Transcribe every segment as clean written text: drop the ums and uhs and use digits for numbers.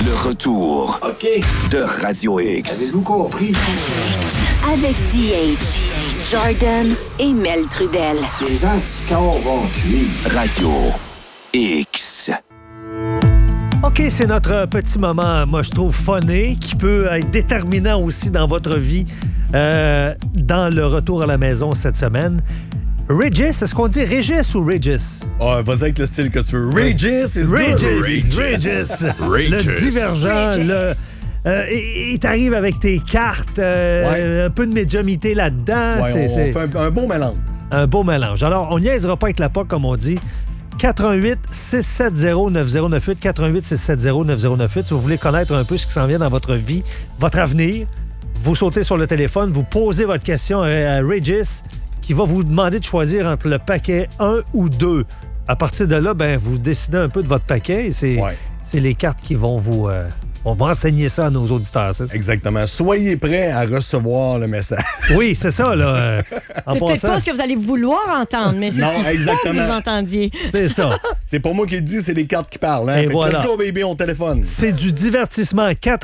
Le retour de Radio X. Avez-vous compris? Avec DH, Jordan et Mel Trudel. Les anticorps vont cuire. Radio X. OK, c'est notre petit moment, moi, je trouve funné, qui peut être déterminant aussi dans votre vie dans le retour à la maison cette semaine. Regis, est-ce qu'on dit Régis ou Regis? Ah, vas-y avec le style que tu veux. Regis is good. Regis. Le divergent, il t'arrive avec tes cartes, un peu de médiumnité là-dedans. Ouais, on fait un bon mélange. Un beau mélange. Alors, on niaisera pas avec la POC, comme on dit. 88-670-9098, 88-670-9098. Si vous voulez connaître un peu ce qui s'en vient dans votre vie, votre avenir, vous sautez sur le téléphone, vous posez votre question à Regis, qui va vous demander de choisir entre le paquet 1 ou 2. À partir de là, vous décidez un peu de votre paquet et c'est les cartes qui vont vous... on va enseigner ça à nos auditeurs, c'est ça? Exactement. Soyez prêts à recevoir le message. Oui, c'est ça, là. C'est peut-être pas ce que vous allez vouloir entendre, mais c'est non, ce qu'il faut que vous entendiez. C'est ça. C'est pas moi qui le dis, c'est les cartes qui parlent. Hein? Et voilà. Let's go, baby, on téléphone. C'est du divertissement.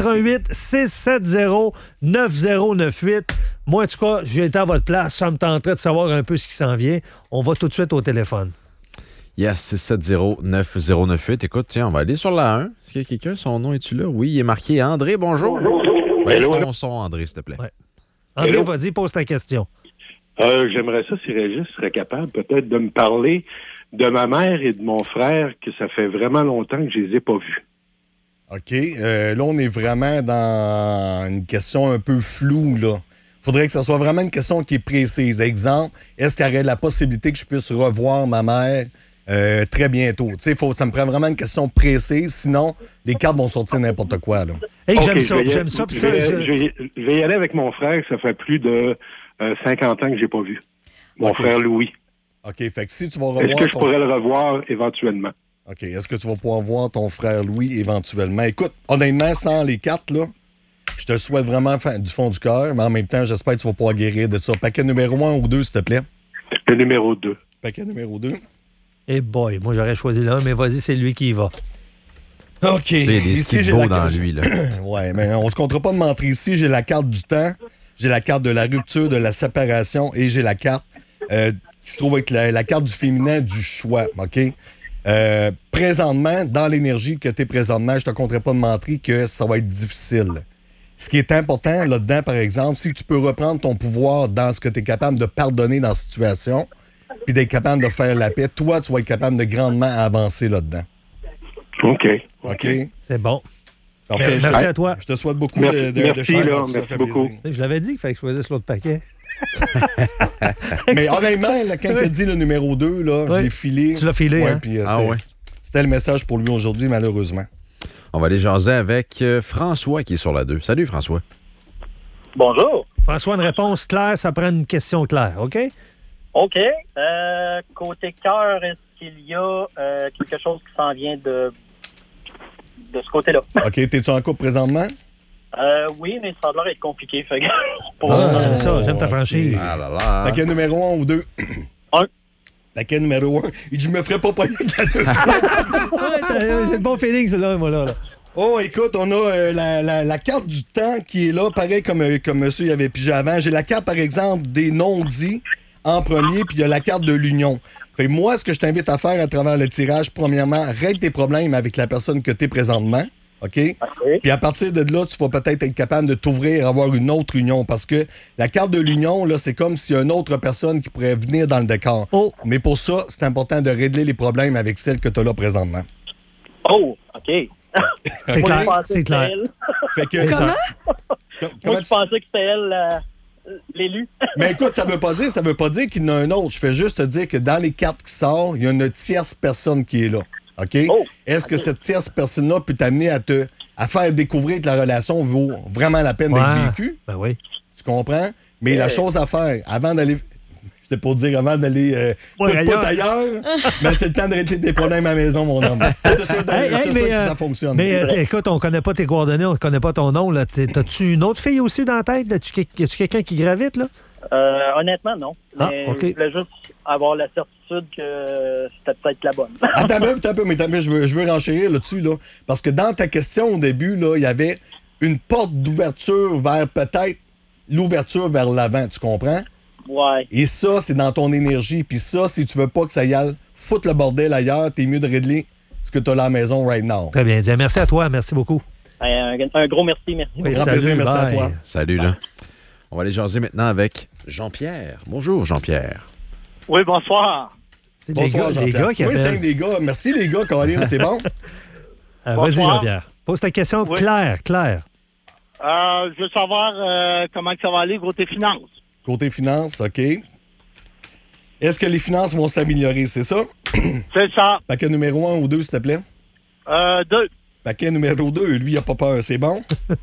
88-670-9098. Moi, en tout cas, j'ai été à votre place. Ça me tenterait de savoir un peu ce qui s'en vient. On va tout de suite au téléphone. Yes, 670-9098. Écoute, tiens, on va aller sur la 1. Est-ce qu'il y a quelqu'un? Son nom, es-tu là? Oui, il est marqué André. Bonjour. Baisse ton son, André, s'il te plaît. Ouais. André, vas-y, pose ta question. J'aimerais ça si Régis serait capable peut-être de me parler de ma mère et de mon frère, que ça fait vraiment longtemps que je les ai pas vus. OK. Là, on est vraiment dans une question un peu floue, là. Faudrait que ce soit vraiment une question qui est précise. Exemple, est-ce qu'il y aurait la possibilité que je puisse revoir ma mère très bientôt? Tu sais, ça me prend vraiment une question précise, sinon les cartes vont sortir n'importe quoi, là. Hey, Okay, j'aime ça. Je vais y aller avec mon frère, ça fait plus de 50 ans que j'ai pas vu. Mon frère Louis. OK, fait que si tu vas revoir... Est-ce que je pourrais le revoir éventuellement? OK, est-ce que tu vas pouvoir voir ton frère Louis éventuellement? Écoute, honnêtement, sans les cartes, là, je te le souhaite vraiment du fond du cœur, mais en même temps, j'espère que tu vas pouvoir guérir de ça. Paquet numéro 1 ou 2, s'il te plaît? Le numéro 2. Paquet numéro 2. Eh boy, moi j'aurais choisi l'un, mais vas-y, c'est lui qui y va. OK. Il y a des skis beaux dans lui, là. Ouais, mais on se comptera pas de mentir ici. J'ai la carte du temps, j'ai la carte de la rupture, de la séparation et j'ai la carte qui se trouve avec la carte du féminin du choix, OK? Présentement, dans l'énergie que tu es présentement, je te compterai pas de mentir que ça va être difficile. Ce qui est important là-dedans, par exemple, c'est que tu peux reprendre ton pouvoir dans ce que tu es capable de pardonner dans la situation, puis d'être capable de faire la paix. Toi, tu vas être capable de grandement avancer là-dedans. OK. C'est bon. Parfait. Merci à toi. Je te souhaite beaucoup Merci, de merci, chance. là, Ça merci fait beaucoup. plaisir. Je l'avais dit qu'il fallait que je choisisse l'autre paquet. Mais honnêtement, là, quand tu as dit le numéro 2, là, je l'ai filé. Tu l'as filé, ouais, hein? Puis, ouais. C'était le message pour lui aujourd'hui, malheureusement. On va aller jaser avec François qui est sur la 2. Salut, François. Bonjour. François, une réponse claire, ça prend une question claire, OK? OK. Côté cœur, est-ce qu'il y a quelque chose qui s'en vient de ce côté-là? OK, t'es-tu en couple présentement? Oui, mais ça a l'air être compliqué. Fait que ça, j'aime ta franchise. Ah là là. Paquet numéro 1 ou 2? 1. Paquet numéro 1. Il dit, je me ferais pas payer de la 2. J'ai le bon feeling, celui-là, moi, là. Oh, écoute, on a la carte du temps qui est là, pareil comme monsieur y avait pigé avant. J'ai la carte, par exemple, des non-dits en premier, puis il y a la carte de l'union. Fait que moi, ce que je t'invite à faire à travers le tirage, premièrement, règle tes problèmes avec la personne que tu es présentement. OK? Puis à partir de là, tu vas peut-être être capable de t'ouvrir, avoir une autre union. Parce que la carte de l'union, là, c'est comme s'il y a une autre personne qui pourrait venir dans le décor. Oh. Mais pour ça, c'est important de régler les problèmes avec celle que tu as là présentement. Oh, OK. C'est clair, c'est clair. Fait que, Comment? Moi, je pensais que c'était elle l'élu. Mais écoute, ça veut pas dire qu'il y en a un autre. Je fais juste te dire que dans les cartes qui sortent, il y a une tierce personne qui est là. OK? Oh, Est-ce que cette tierce personne-là peut t'amener à faire découvrir que la relation vaut vraiment la peine d'être vécue? Ben oui. Tu comprends? Mais la chose à faire, avant d'aller... C'était pour dire avant d'aller ailleurs, mais c'est le temps de régler tes problèmes à la maison, mon homme. Je te souhaite que ça fonctionne. Mais écoute, on connaît pas tes coordonnées, on connaît pas ton nom. Là. T'as-tu une autre fille aussi dans la tête? Y a-tu quelqu'un qui gravite, là? Honnêtement, non. Mais OK. je voulais juste avoir la certitude certitude que c'était peut-être la bonne. Attends un peu, mais je veux renchérir là-dessus, là. Parce que dans ta question au début, là, il y avait une porte d'ouverture vers peut-être l'ouverture vers l'avant, tu comprends? Ouais. Et ça, c'est dans ton énergie. Puis ça, si tu veux pas que ça y aille foutre le bordel ailleurs, t'es mieux de régler ce que t'as là à la maison right now. Très bien. Merci à toi. Merci beaucoup. Un gros merci. Oui, grand plaisir, merci à toi. Salut, là. On va aller jaser maintenant avec Jean-Pierre. Bonjour, Jean-Pierre. Oui, bonsoir. C'est Bonsoir, les gars qui oui, appellent. c'est des gars. Merci, les gars, Colin, c'est bon? Vas-y, Jean-Pierre. Pose ta question claire. Je veux savoir comment ça va aller côté finances. Côté finances, OK. Est-ce que les finances vont s'améliorer, c'est ça? C'est ça. Paquet numéro 1 ou 2, s'il te plaît? 2. Paquet numéro 2, lui, il a pas peur, c'est bon?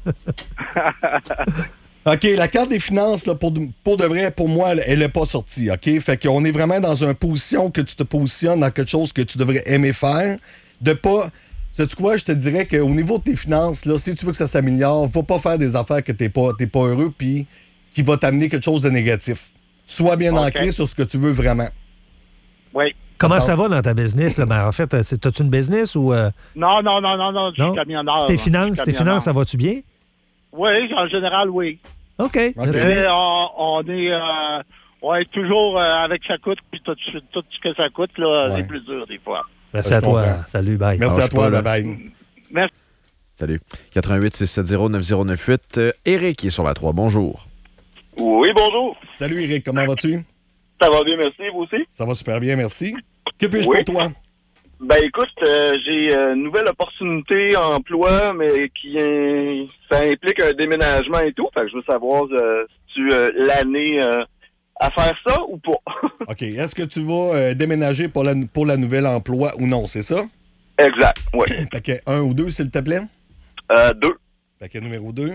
OK, la carte des finances, là, pour de vrai, pour moi, elle n'est pas sortie, OK? Fait qu'on est vraiment dans une position que tu te positionnes dans quelque chose que tu devrais aimer faire. De pas... Sais-tu quoi? Je te dirais qu'au niveau de tes finances, là, si tu veux que ça s'améliore, faut pas faire des affaires que t'es pas heureux puis qui va t'amener quelque chose de négatif. Sois bien ancré sur ce que tu veux vraiment. Oui. Comment ça va dans ta business? Là? Ben, en fait, t'as-tu une business ou... Non, je suis camionneur. Tes finances, ça va-tu bien? Oui, en général, oui. OK. Merci. Mais on est toujours avec ça coûte, puis tout ce que ça coûte, là, c'est plus dur des fois. Merci à toi. Salut, bye. Merci à toi, bye. Merci. Salut. 88-670-9098. Éric est sur la 3. Bonjour. Oui, bonjour. Salut, Éric. Comment vas-tu? Ça va bien, merci. Vous aussi? Ça va super bien, merci. Que puis-je pour toi? Ben, écoute, j'ai une nouvelle opportunité emploi, mais ça implique un déménagement et tout. Fait que je veux savoir si tu l'année à faire ça ou pas. OK. Est-ce que tu vas déménager pour la nouvelle emploi ou non, c'est ça? Exact, oui. Paquet 1 ou 2, s'il te plaît? 2. Paquet numéro 2.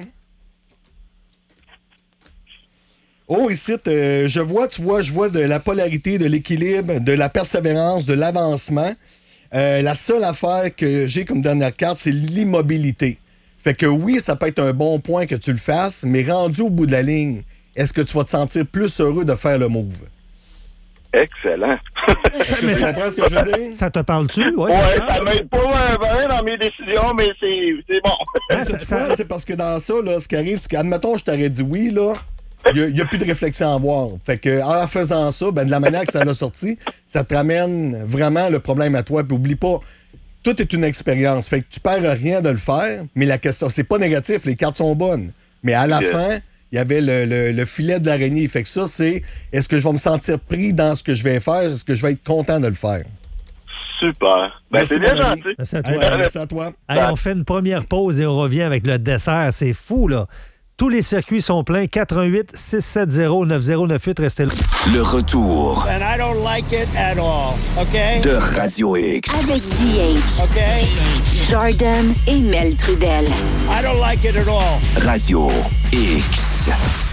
Oh, ici, je vois de la polarité, de l'équilibre, de la persévérance, de l'avancement. La seule affaire que j'ai comme dernière carte, c'est l'immobilité. Fait que oui, ça peut être un bon point que tu le fasses, mais rendu au bout de la ligne, est-ce que tu vas te sentir plus heureux de faire le move? Excellent. Est-ce que tu comprends ce que je veux dire? Ça te parle-tu? Oui, ça m'aide pas bien dans mes décisions, mais c'est bon. C'est parce que dans ça, là, ce qui arrive, c'est qu'admettons, je t'aurais dit oui, là, il n'y a plus de réflexion à avoir. Fait que en faisant ça, ben, de la manière que ça l'a sorti, ça te ramène vraiment le problème à toi. Puis oublie pas, tout est une expérience. Fait que tu perds rien de le faire, mais la question, c'est pas négatif, les cartes sont bonnes. Mais à la fin, il y avait le filet de l'araignée. Fait que ça, c'est est-ce que je vais me sentir pris dans ce que je vais faire? Est-ce que je vais être content de le faire? Super. Ben, c'est bien gentil. Merci à toi. Merci à toi. Hey, on fait une première pause et on revient avec le dessert. C'est fou, là. Tous les circuits sont pleins. 88-670-9098. Restez là. Le retour And I don't like it at all, OK? de Radio X. Avec DH, OK? Jordan et Mel Trudel. I don't like it at all. Radio X.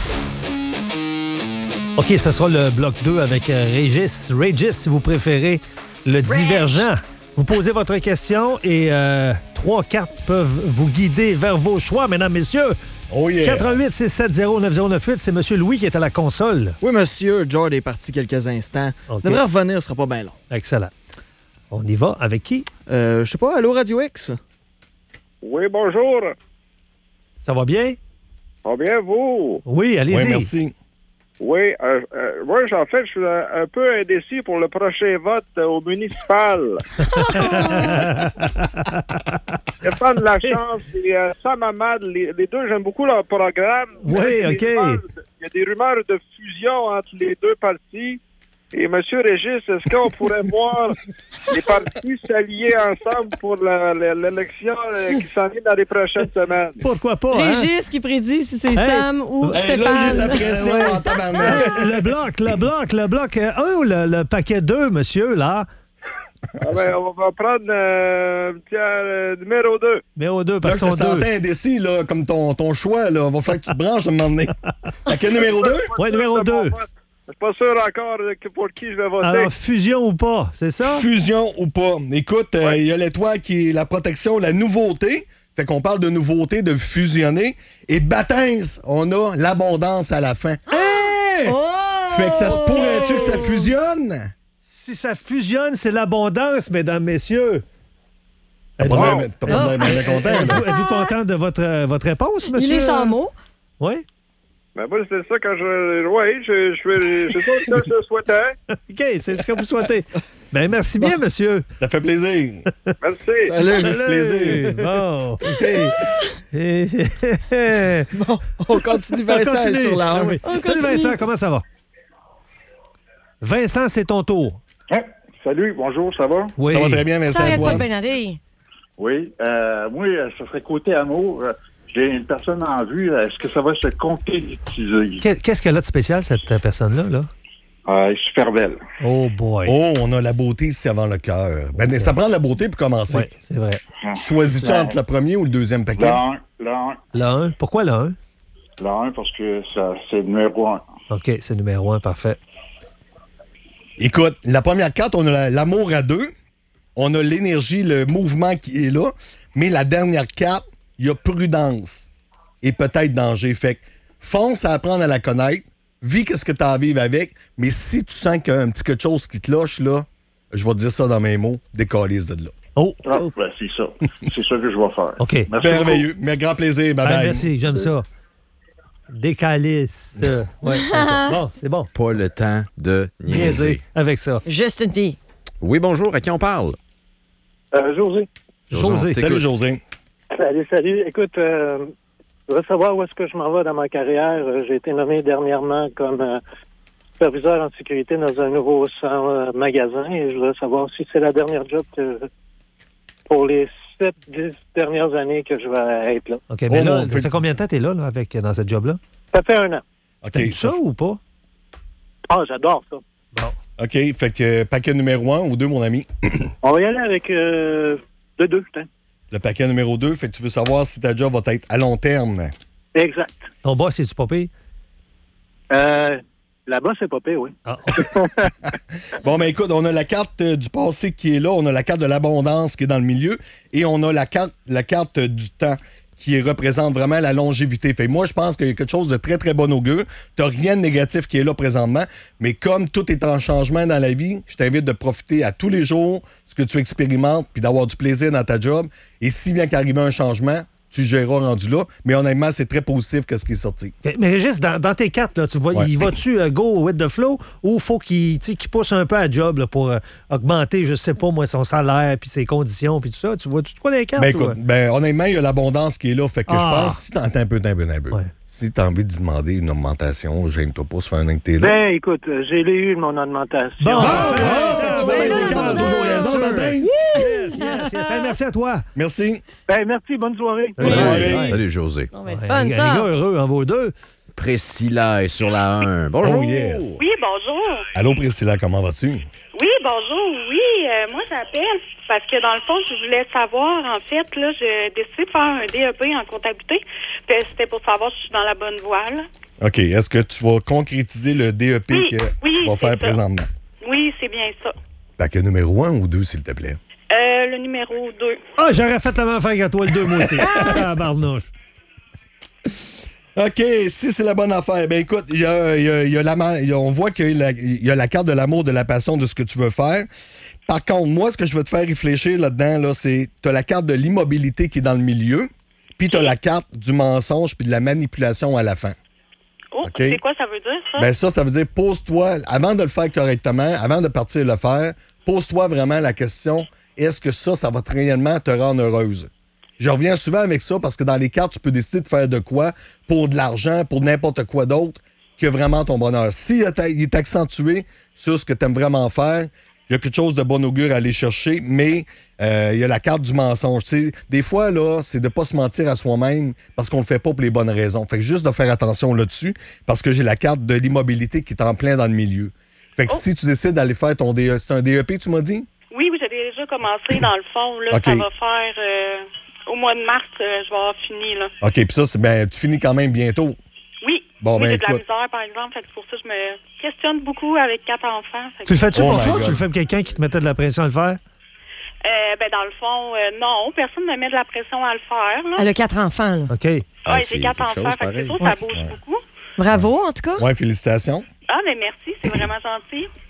OK, ce sera le bloc 2 avec Régis, si vous préférez, le divergent. Vous posez votre question et 3 cartes peuvent vous guider vers vos choix, mesdames, messieurs. Oh yeah. 88-670-9098, c'est M. Louis qui est à la console. Oui, monsieur. George est parti quelques instants. OK. Devrait revenir, ce sera pas bien long. Excellent. On y va. Avec qui? Je sais pas, allô, Radio X? Oui, bonjour. Ça va bien? Ça va bien, vous? Oui, allez-y. Oui, merci. Oui, moi, en fait, je suis un peu indécis pour le prochain vote au municipal. Stéphane Lachance et Sam Hamad, les deux, j'aime beaucoup leur programme. Oui, OK. Il y a des rumeurs de fusion entre les deux partis. Et M. Régis, est-ce qu'on pourrait voir les partis s'allier ensemble pour l'élection qui s'en vient dans les prochaines semaines? Pourquoi pas, Régis qui prédit si c'est Sam ou Stéphane. Là, j'ai de la pression en tabarnak. Le bloc 1 ou le paquet 2, monsieur, là? Ah ben, on va prendre numéro 2. Numéro 2, Là, parce je que te sont deux. sentais indécis, là, comme ton choix, là. Va falloir que tu te branches de m'emmener. Paquet numéro 2? Oui, numéro 2. Je suis pas sûr encore pour qui je vais voter. Alors, fusion ou pas, c'est ça? Fusion ou pas. Écoute, il y a l'étoile qui est la protection, la nouveauté. Fait qu'on parle de nouveauté, de fusionner. Et baptême, on a l'abondance à la fin. Hey! Oh! Fait que ça se pourrait-tu que ça fusionne? Si ça fusionne, c'est l'abondance, mesdames, messieurs. T'as pas l'air bien content. Êtes-vous content de votre réponse, monsieur? Il est sans mots. Oui? Ben moi, c'est ça quand je... Oui, c'est ça que je souhaitais. OK, c'est ce que vous souhaitez. Ben merci bien, monsieur. Ça fait plaisir. Merci. Salut. Plaisir. Bon, OK. Bon, on continue Vincent sur la 1. Oui. Salut Vincent, comment ça va? Vincent, c'est ton tour. Salut, bonjour, ça va? Oui. Ça va très bien, Vincent. Ça arrête pas de bien aller. Oui. Moi, ça serait côté amour. J'ai une personne en vue. Est-ce que ça va se concrétiser? Qu'est-ce qu'elle a de spécial, cette personne-là? Là? Elle est super belle. Oh boy. Oh, on a la beauté ici avant le cœur. Ben, ça prend de la beauté pour commencer. Oui, c'est vrai. Choisis-tu entre le premier ou le deuxième paquet? Le 1. Pourquoi le 1? Le 1 parce que c'est le numéro 1. OK, c'est le numéro 1, parfait. Écoute, la première carte, on a l'amour à deux. On a l'énergie, le mouvement qui est là. Mais la dernière carte, il y a prudence et peut-être danger. Fait que fonce à apprendre à la connaître. Vis qu'est-ce que tu as à vivre avec. Mais si tu sens qu'il y a un petit quelque chose qui te lâche, là, je vais te dire ça dans mes mots, décalise de là. Oh! Ben, c'est ça. C'est ça que je vais faire. OK. Merci merveilleux. beaucoup. Mais grand plaisir. Bye-bye. Merci, j'aime ça. Décalisse. Ouais, c'est ça. Bon, c'est bon. Pas le temps de niaiser. Avec ça. Juste une fille. Oui, bonjour. À qui on parle? José. José. Salut, José. Salut. Écoute, je veux savoir où est-ce que je m'en vais dans ma carrière. J'ai été nommé dernièrement comme superviseur en sécurité dans un nouveau magasin et je voudrais savoir si c'est la dernière job pour les 7-10 dernières années que je vais être là. OK, mais là, ça fait combien de temps tu es là, dans cette job-là? Ça fait 1 an. OK. T'aimes ça ou pas? Ah, j'adore ça. Bon. OK, fait que paquet numéro 1 ou 2, mon ami? On va y aller avec le 2, putain. Le paquet numéro 2, fait que tu veux savoir si ta job va être à long terme. Exact. Ton boss, c'est-tu pas pire? Là-bas, c'est pas pire, oui. Ah, Bon, ben écoute, on a la carte du passé qui est là, on a la carte de l'abondance qui est dans le milieu, et on a la carte du temps qui représente vraiment la longévité. Fait que moi, je pense qu'il y a quelque chose de très, très bon augure. T'as rien de négatif qui est là présentement, mais comme tout est en changement dans la vie, je t'invite de profiter à tous les jours ce que tu expérimentes, puis d'avoir du plaisir dans ta job. Et s'il vient qu'arriver un changement, tu géreras rendu là. Mais honnêtement, c'est très positif que ce qui est sorti. OK. Mais Régis, dans tes cartes, là, tu vois, Ouais. il va-tu go with the flow ou faut qu'il pousse un peu à job là, pour augmenter, je sais pas, moi, son salaire, puis ses conditions, puis tout ça? Tu vois-tu de quoi les cartes? Ben écoute, honnêtement, il y a l'abondance qui est là. Fait que je pense, si t'entends un peu. Ouais. Si t'as envie de demander une augmentation, gêne-toi pas, ça fait un an que t'es là. Ben, écoute, j'ai eu mon augmentation. Bon, tu vois, les cartes ont toujours raison, Martin. Yes. Hey, merci à toi. Merci. Ben, merci, bonne soirée. Bonne soirée. Ouais. Salut, José. On va être Ouais, fun, les gars ça. heureux, en vaut deux. Priscilla est sur la 1. Bonjour. Oh yes. Oui, bonjour. Allô, Priscilla, comment vas-tu? Oui, bonjour. Oui, moi, j'appelle parce que, dans le fond, je voulais savoir, en fait, là, j'ai décidé de faire un DEP en comptabilité. Puis c'était pour savoir si je suis dans la bonne voie, là. OK. Est-ce que tu vas concrétiser le DEP Oui, que oui, tu vas c'est faire ça. présentement? Oui, c'est bien ça. Paquet numéro 1 ou 2, s'il te plaît? Le numéro 2. Ah, j'aurais fait la même affaire qu'à toi, le 2 mois aussi. Tabarnouche. OK, si c'est la bonne affaire, ben écoute, on voit qu'il y a la carte de l'amour, de la passion, de ce que tu veux faire. Par contre, moi, ce que je veux te faire réfléchir là-dedans, là, c'est tu as la carte de l'immobilité qui est dans le milieu, puis tu as la carte du mensonge puis de la manipulation à la fin. Oh, OK. c'est quoi ça veut dire, ça? Ben ça veut dire, pose-toi, avant de le faire correctement, avant de partir le faire, pose-toi vraiment la question, est-ce que ça va réellement te rendre heureuse? Je reviens souvent avec ça parce que dans les cartes, tu peux décider de faire de quoi pour de l'argent, pour n'importe quoi d'autre que vraiment ton bonheur. Si il est accentué sur ce que tu aimes vraiment faire, il y a quelque chose de bon augure à aller chercher, mais il y a la carte du mensonge. Tu sais, des fois, là, c'est de ne pas se mentir à soi-même parce qu'on ne le fait pas pour les bonnes raisons. Fait que juste de faire attention là-dessus parce que j'ai la carte de l'immobilité qui est en plein dans le milieu. Fait que si tu décides d'aller faire ton DEP, c'est un DEP, tu m'as dit? Oui, j'ai déjà commencé, dans le fond. Là, OK. Ça va faire... au mois de mars, je vais avoir fini, là. OK, puis ça, tu finis quand même bientôt. Oui. Bon, oui, ben j'ai de la écoute. misère, par exemple. Fait que c'est pour ça que je me questionne beaucoup avec 4 enfants. Fait que- Tu le fais-tu Oh pour my toi ou God. tu le fais pour quelqu'un qui te mettait de la pression à le faire? Ben, dans le fond, non. Personne ne me met de la pression à le faire, là. Elle a 4 enfants, là. OK. Ouais, Ah, j'ai c'est 4 quelque enfants. chose, Fait que c'est pareil. sûr, ça bouge beaucoup. Bravo, en tout cas. Ouais, félicitations. Ah, mais merci. C'est vraiment gentil.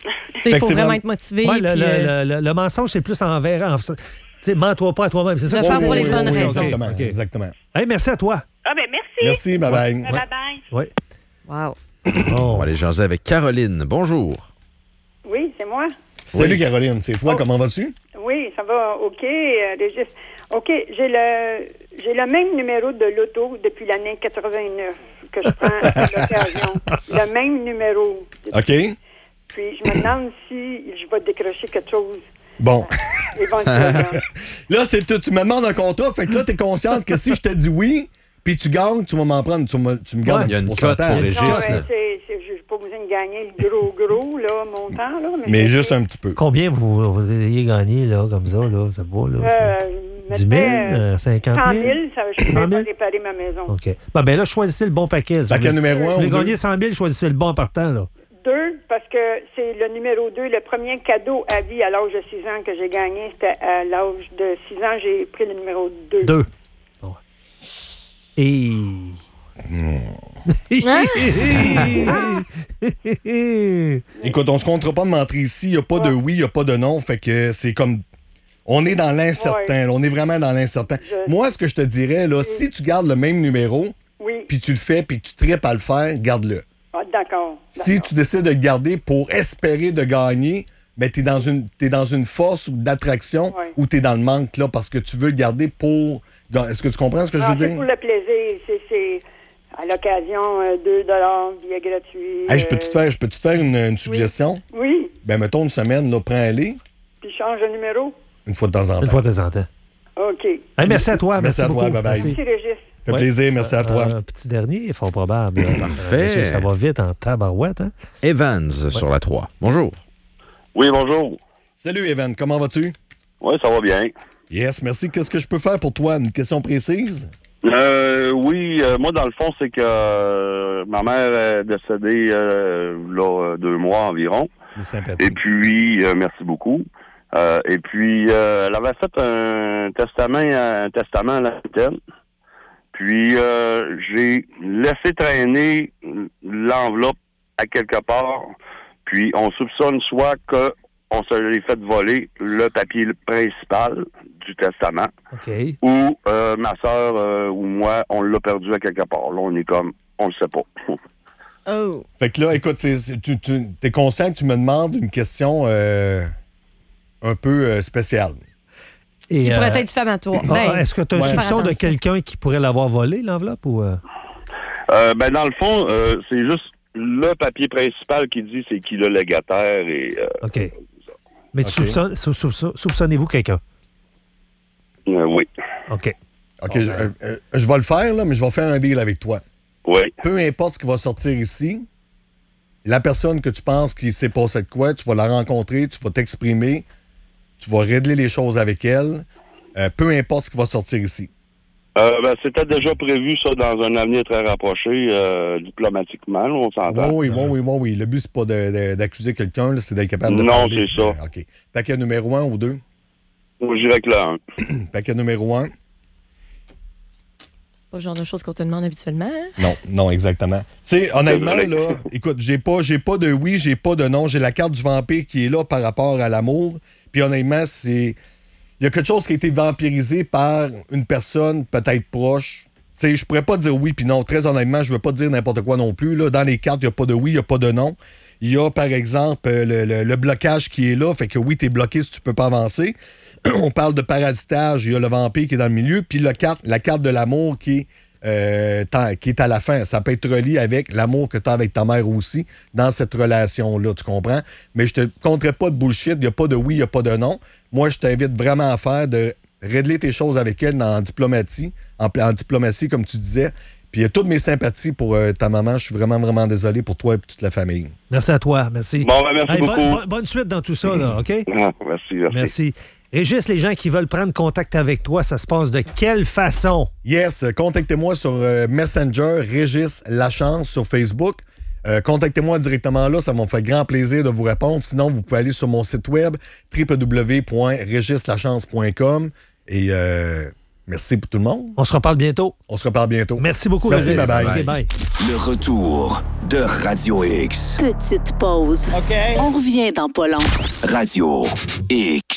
Il faut vraiment être motivé. Ouais, puis, le mensonge, c'est plus envers. Tu sais, mens-toi pas à toi-même. C'est ça Le que faire tu pour dis? les bonnes raisons. Exactement, OK. exactement. Hey, merci à toi. Ah, ben merci. Merci, bye-bye. Bye-bye. Oui. Wow. On va aller jaser avec Caroline. Bonjour. Oui, c'est moi. Salut, Caroline. C'est toi, comment vas-tu? Oui, ça va. OK, Régis. OK, j'ai le même numéro de l'auto depuis l'année 89 que je prends à l'occasion. Le même numéro. OK. Puis je me demande si je vais décrocher quelque chose. Bon. Éventuellement. Là, c'est tout. Tu me demandes un contrat, fait que là, t'es consciente que si je te dis oui, puis tu gagnes, tu vas m'en prendre, tu me gardes un il y a petit une pourcentage. cote pour Régis, là. J'ai pas besoin de gagner le gros, là, montant, là. Mais juste un petit peu. Combien vous ayez gagné, là, comme ça, là? Ça vaut, là? 10 000? 50 000? 100 000, je peux pas réparer ma maison. OK. Ben là, choisissez le bon paquet. Paquet numéro 1 Si vous voulez ou 2? gagner 100 000, choisissez le bon en partant, là. 2, parce que c'est le numéro 2, le premier cadeau à vie à l'âge de 6 ans que j'ai gagné. C'était à l'âge de 6 ans, j'ai pris le numéro 2. 2. Bon. Et... Écoute, on se comptera pas de mentir ici. Il n'y a pas de oui, il n'y a pas de non. Fait que c'est comme... On est dans l'incertain. Ouais. Là. On est vraiment dans l'incertain. Moi, ce que je te dirais, là, si tu gardes le même numéro, puis tu le fais, puis tu tripes à le faire, garde-le. Ah, d'accord. Si tu décides de le garder pour espérer de gagner, ben t'es dans une force ou d'attraction ou t'es dans le manque là parce que tu veux le garder pour... Est-ce que tu comprends ce que je veux C'est dire? pour le plaisir. C'est à l'occasion, 2 billet gratuit. Hey, je peux-tu te faire une suggestion? Oui. Ben, mettons une semaine, là, prends-les Puis change de numéro. une fois de temps en temps. Une fois de temps en temps. OK. Hey, merci à toi. Merci à toi. beaucoup. Bye-bye. Merci, Régis. Ça fait plaisir, merci à toi. Un petit dernier, fort probable. Parfait. Monsieur, ça va vite en tabarouette. Hein? Evans sur la 3. Bonjour. Oui, bonjour. Salut, Evan. Comment vas-tu? Oui, ça va bien. Yes, merci. Qu'est-ce que je peux faire pour toi? Une question précise? Oui, moi, dans le fond, c'est que ma mère est décédée là, 2 mois environ. Et puis, merci beaucoup. Et puis, elle avait fait un testament à l'antenne. Puis, j'ai laissé traîner l'enveloppe à quelque part. Puis, on soupçonne soit qu'on se l'ait fait voler le papier principal du testament. OK. Ou ma soeur ou moi, on l'a perdu à quelque part. Là, on est comme, on le sait pas. Oh. Fait que là, écoute, tu es conscient que tu me demandes une question un peu spéciale. Qui pourrait être diffamatoire. Est-ce que tu as une soupçon de quelqu'un qui pourrait l'avoir volé, l'enveloppe? Ou Ben, dans le fond, c'est juste le papier principal qui dit c'est qui le légataire. Et, OK. Mais soupçonnez-vous quelqu'un? Oui. OK. OK, je vais le faire, là, mais je vais faire un deal avec toi. Oui. Peu importe ce qui va sortir ici, la personne que tu penses qui s'est passé de quoi, tu vas la rencontrer, tu vas t'exprimer, tu vas régler les choses avec elle, peu importe ce qui va sortir ici. Ben, c'était déjà prévu, ça, dans un avenir très rapproché, diplomatiquement, là, on s'entend. Oui. Le but, c'est pas d'accuser quelqu'un, là, c'est d'être capable de Non, parler. c'est ça. OK. Paquet numéro 1 ou 2? Je dirais que le 1. Paquet numéro 1? C'est pas le genre de choses qu'on te demande habituellement. Hein? Non, exactement. Tu sais, honnêtement, là, écoute, j'ai pas de oui, j'ai pas de non. J'ai la carte du vampire qui est là par rapport à l'amour. Puis honnêtement, il y a quelque chose qui a été vampirisé par une personne peut-être proche. Tu sais, je pourrais pas dire oui puis non. Très honnêtement, je veux pas dire n'importe quoi non plus. Là. Dans les cartes, il n'y a pas de oui, il n'y a pas de non. Il y a, par exemple, le blocage qui est là. Fait que oui, tu es bloqué si tu peux pas avancer. On parle de parasitage. Il y a le vampire qui est dans le milieu. Puis la carte de l'amour qui est à la fin. Ça peut être relié avec l'amour que tu as avec ta mère aussi dans cette relation-là, tu comprends? Mais je te compterai pas de bullshit. Il n'y a pas de oui, il n'y a pas de non. Moi, je t'invite vraiment à faire de régler tes choses avec elle en diplomatie, comme tu disais. Puis toutes mes sympathies pour ta maman. Je suis vraiment, vraiment désolé pour toi et pour toute la famille. Merci à toi. Merci. Bon, ben, merci beaucoup. Bonne suite dans tout ça, là, OK? Merci. Régis, les gens qui veulent prendre contact avec toi, ça se passe de quelle façon? Yes, contactez-moi sur Messenger, Régis Lachance sur Facebook. Contactez-moi directement là, ça va me faire grand plaisir de vous répondre. Sinon, vous pouvez aller sur mon site web www.regislachance.com et Merci pour tout le monde. On se reparle bientôt. Merci beaucoup. Merci, Régis. bye-bye. OK, bye. Le retour de Radio X. Petite pause. OK. On revient dans pas long. Radio X.